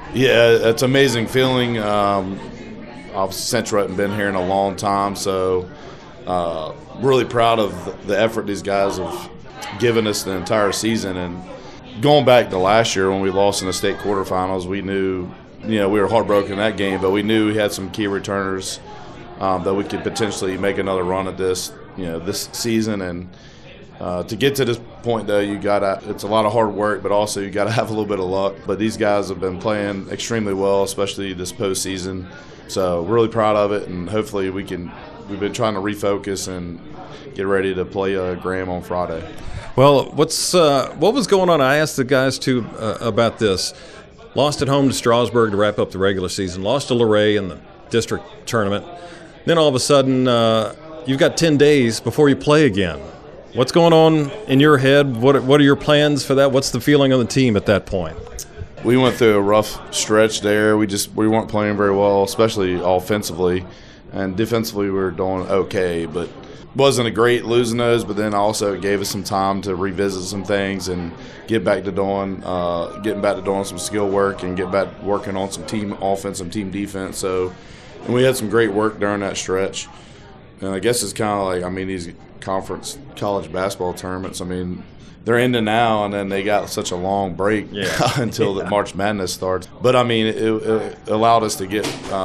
Yeah, it's an amazing feeling. Obviously, Central hadn't been here in a long time, so really proud of the effort these guys have given us the entire season. And going back to last year when we lost in the state quarterfinals, we knew, we were heartbroken in that game, but we knew we had some key returners that we could potentially make another run at this season. And to get to this point, though, it's a lot of hard work, but also you got to have a little bit of luck. But these guys have been playing extremely well, especially this postseason. So really proud of it, and hopefully we've been trying to refocus and get ready to play Graham on Friday. Well, what was going on? I asked the guys too about this. Lost at home to Strasburg to wrap up the regular season. Lost to Luray in the district tournament. Then all of a sudden, you've got 10 days before you play again. What's going on in your head? What are your plans for that? What's the feeling on the team at that point? We went through a rough stretch there. We weren't playing very well, especially offensively, and defensively we were doing okay, but wasn't a great losing those. But then also it gave us some time to revisit some things and getting back to doing some skill work and get back working on some team offense and team defense. And we had some great work during that stretch. And I guess it's kind of like, these conference college basketball tournaments, they're ending now, and then they got such a long break until the March Madness starts. But, it allowed us to get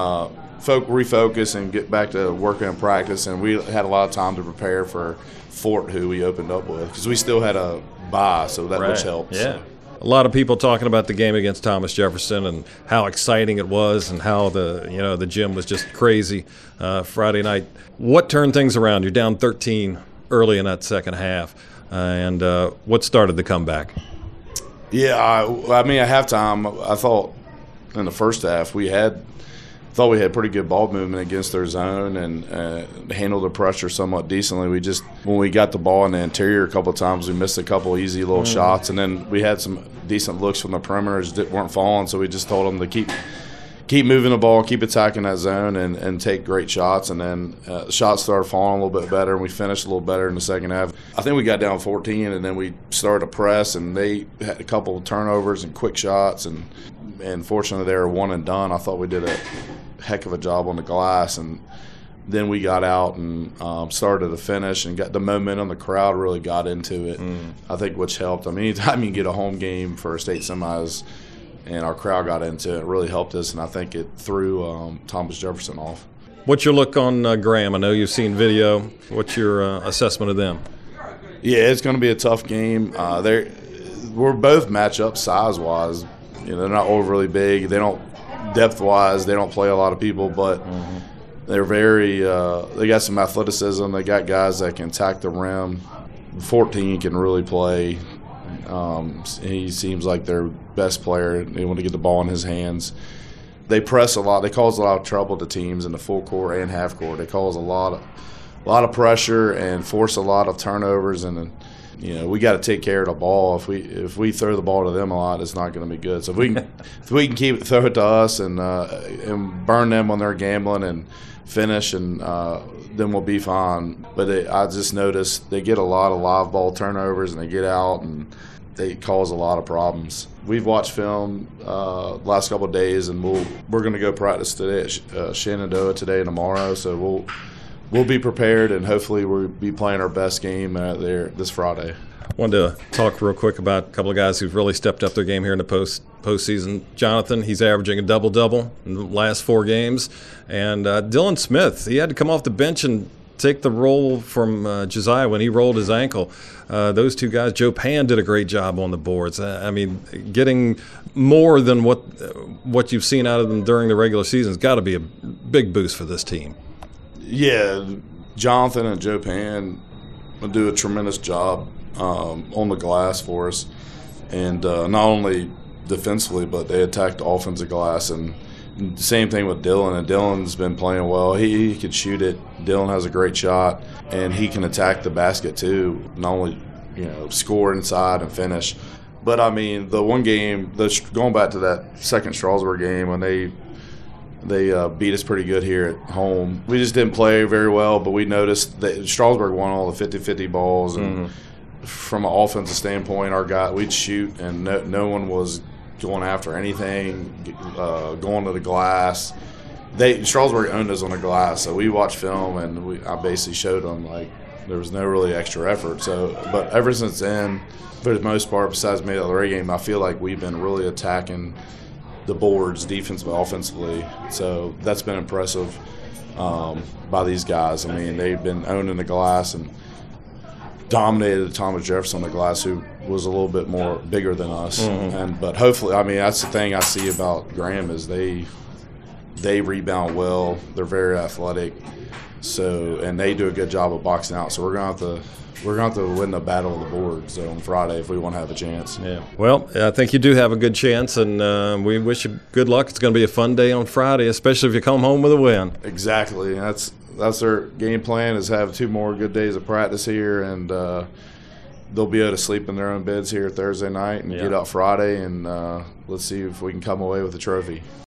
refocus and get back to working and practice, and we had a lot of time to prepare for Fort, who we opened up with, because we still had a bye, so that which helps. Yeah. A lot of people talking about the game against Thomas Jefferson and how exciting it was and how the gym was just crazy Friday night. What turned things around? You're down 13 early in that second half. And what started the comeback? Yeah, at halftime, I thought in the first half we had pretty good ball movement against their zone and handled the pressure somewhat decently. When we got the ball in the interior a couple of times, we missed a couple easy little shots, and then we had some decent looks from the perimeters that weren't falling, so we just told them to keep moving the ball, keep attacking that zone, and take great shots. And then shots started falling a little bit better, and we finished a little better in the second half. I think we got down 14, and then we started to press, and they had a couple of turnovers and quick shots, and fortunately they were one and done. I thought we did a heck of a job on the glass, and then we got out and started to finish and got the momentum. The crowd really got into it, I think, which helped. Anytime you get a home game for a state semis and our crowd got into it, it really helped us, and I think it threw Thomas Jefferson off. What's your look on Graham? I know you've seen video. What's your assessment of them? Yeah, it's going to be a tough game. We're both matchups size-wise. They're not overly big. They don't depth-wise. They don't play a lot of people, but they're very. They got some athleticism. They got guys that can attack the rim. 14 can really play. He seems like their best player. They want to get the ball in his hands. They press a lot. They cause a lot of trouble to teams in the full court and half court. They cause a lot of pressure and force a lot of turnovers. And we got to take care of the ball. If we throw the ball to them a lot, it's not going to be good. So if we can throw it to us and burn them when they're gambling and finish, and then we'll be fine. But I just noticed they get a lot of live ball turnovers, and they get out and they cause a lot of problems. We've watched film last couple of days, and we're going to go practice today at Shenandoah today and tomorrow. So we'll be prepared, and hopefully we'll be playing our best game there this Friday. I wanted to talk real quick about a couple of guys who've really stepped up their game here in the postseason. Jonathan, he's averaging a double-double in the last 4 games. And Dylan Smith, he had to come off the bench and take the role from Josiah when he rolled his ankle. Those two guys, Joe Pan did a great job on the boards. Getting more than what you've seen out of them during the regular season has got to be a big boost for this team. Yeah, Jonathan and Joe Pan do a tremendous job on the glass for us, and not only defensively, but they attack the offensive glass. And same thing with Dylan, and Dylan's been playing well. He can shoot it. Dylan has a great shot, and he can attack the basket too, not only score inside and finish. But the one game, going back to that second Strasburg game when they beat us pretty good here at home. We just didn't play very well, but we noticed that Strasburg won all the 50-50 balls, and from an offensive standpoint, we'd shoot, and no one was going after anything, going to the glass. Strasburg owned us on the glass, so we watched film and I basically showed them like there was no really extra effort. So, but ever since then, for the most part, besides maybe the Ray game, I feel like we've been really attacking the boards, defensively, offensively. So that's been impressive by these guys. I mean, they've been owning the glass and dominated Thomas Jefferson on the glass, who was a little bit more bigger than us. But hopefully, I mean, that's the thing I see about Graham is they rebound well. They're very athletic. So, and they do a good job of boxing out. So we're going to have to win the battle of the boards on Friday if we want to have a chance. Yeah. Well, I think you do have a good chance, and we wish you good luck. It's going to be a fun day on Friday, especially if you come home with a win. Exactly. That's their game plan, is have 2 more good days of practice here, and they'll be able to sleep in their own beds here Thursday night and get up Friday, and let's see if we can come away with a trophy.